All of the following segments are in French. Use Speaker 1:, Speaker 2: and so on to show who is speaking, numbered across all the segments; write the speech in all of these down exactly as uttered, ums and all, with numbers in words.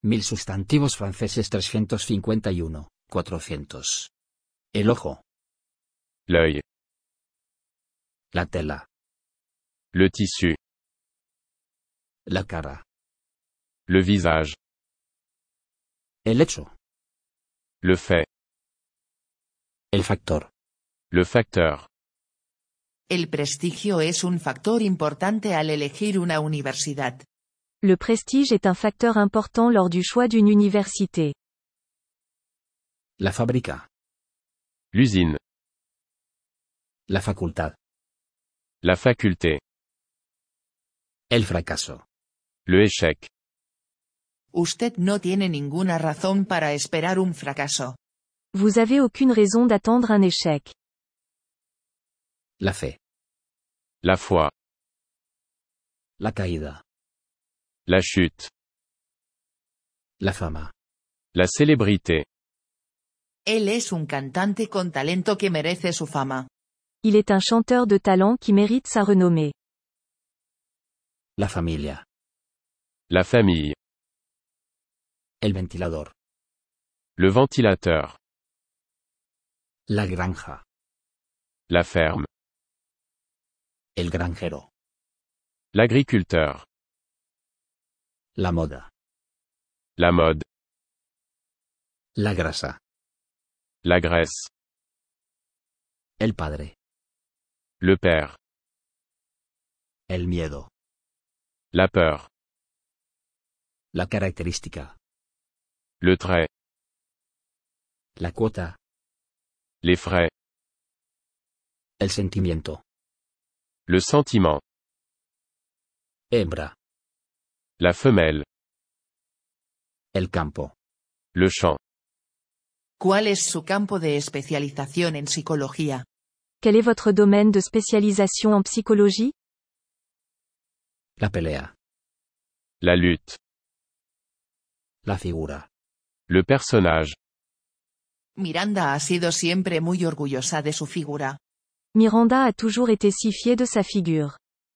Speaker 1: Mil sustantivos franceses trescientos cincuenta y uno, cuatrocientos. El ojo.
Speaker 2: L'œil.
Speaker 1: La tela.
Speaker 2: Le tissu.
Speaker 1: La cara.
Speaker 2: Le visage.
Speaker 1: El hecho.
Speaker 2: Le fait.
Speaker 1: El factor.
Speaker 2: Le facteur.
Speaker 3: El prestigio es un factor importante al elegir una universidad.
Speaker 4: Le prestige est un facteur important lors du choix d'une université.
Speaker 1: La fábrica.
Speaker 2: L'usine.
Speaker 1: La facultad.
Speaker 2: La faculté.
Speaker 1: El fracaso.
Speaker 2: Le échec.
Speaker 3: Usted no tiene ninguna razón para esperar un fracaso.
Speaker 4: Vous avez aucune raison d'attendre un échec.
Speaker 1: La fe.
Speaker 2: La foi.
Speaker 1: La caída.
Speaker 2: La chute.
Speaker 1: La fama.
Speaker 2: La célébrité.
Speaker 3: Él es un cantante con talento que merece su fama.
Speaker 4: Il est un chanteur de talent qui mérite sa renommée.
Speaker 1: La familia.
Speaker 2: La famille.
Speaker 1: El ventilador.
Speaker 2: Le ventilateur.
Speaker 1: La granja.
Speaker 2: La ferme.
Speaker 1: El granjero.
Speaker 2: L'agriculteur.
Speaker 1: La moda.
Speaker 2: La mode.
Speaker 1: La grasa.
Speaker 2: La graisse.
Speaker 1: El padre.
Speaker 2: Le père.
Speaker 1: El miedo.
Speaker 2: La peur.
Speaker 1: La característica.
Speaker 2: Le trait.
Speaker 1: La cuota.
Speaker 2: Les frais.
Speaker 1: El sentimiento.
Speaker 2: Le sentiment.
Speaker 1: Hembra.
Speaker 2: La femelle.
Speaker 1: El campo.
Speaker 2: Le champ.
Speaker 3: ¿Cuál es su campo de especialización en psicología?
Speaker 4: Quel est votre domaine de spécialisation en psychologie?
Speaker 1: La pelea.
Speaker 2: La lutte.
Speaker 1: La figura.
Speaker 2: Le personnage.
Speaker 3: Miranda ha sido siempre muy orgullosa de su figura.
Speaker 4: Miranda a toujours été si fière de sa figure.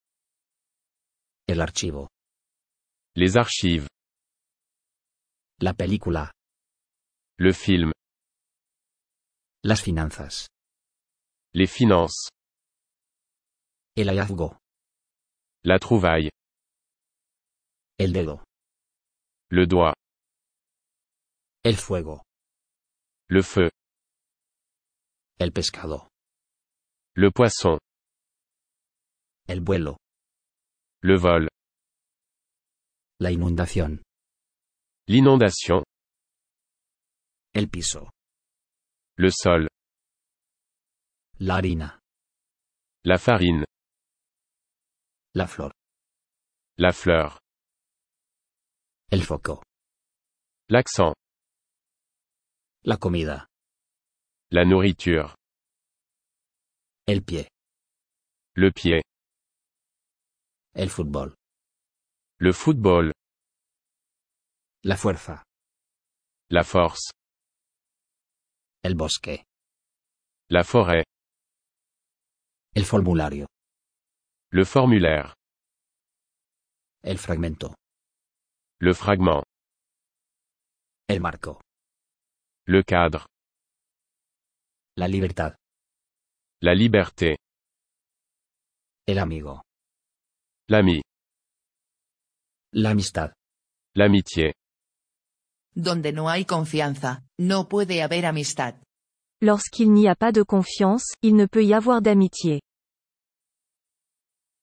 Speaker 1: El archivo.
Speaker 2: Les archives.
Speaker 1: La película.
Speaker 2: Le film.
Speaker 1: Las finanzas.
Speaker 2: Les finances.
Speaker 1: El hallazgo.
Speaker 2: La trouvaille.
Speaker 1: El dedo.
Speaker 2: Le doigt.
Speaker 1: El fuego.
Speaker 2: Le feu.
Speaker 1: El pescado.
Speaker 2: Le poisson.
Speaker 1: El vuelo.
Speaker 2: Le vol.
Speaker 1: La inundación.
Speaker 2: L'inondation.
Speaker 1: El piso.
Speaker 2: Le sol.
Speaker 1: La harina.
Speaker 2: La farine.
Speaker 1: La flor.
Speaker 2: La fleur.
Speaker 1: El foco.
Speaker 2: L'accent.
Speaker 1: La comida.
Speaker 2: La nourriture.
Speaker 1: El pie.
Speaker 2: Le pied.
Speaker 1: El fútbol.
Speaker 2: Le football.
Speaker 1: La fuerza.
Speaker 2: La force.
Speaker 1: El bosque.
Speaker 2: La forêt.
Speaker 1: El formulario.
Speaker 2: Le formulaire.
Speaker 1: El fragmento.
Speaker 2: Le fragment.
Speaker 1: El marco.
Speaker 2: Le cadre.
Speaker 1: La libertad.
Speaker 2: La liberté.
Speaker 1: El amigo.
Speaker 2: L'ami.
Speaker 1: La amistad.
Speaker 2: L'amitié.
Speaker 3: Donde no hay confianza, no puede haber amistad.
Speaker 4: Lorsqu'il n'y a pas de confiance, il ne peut y avoir d'amitié.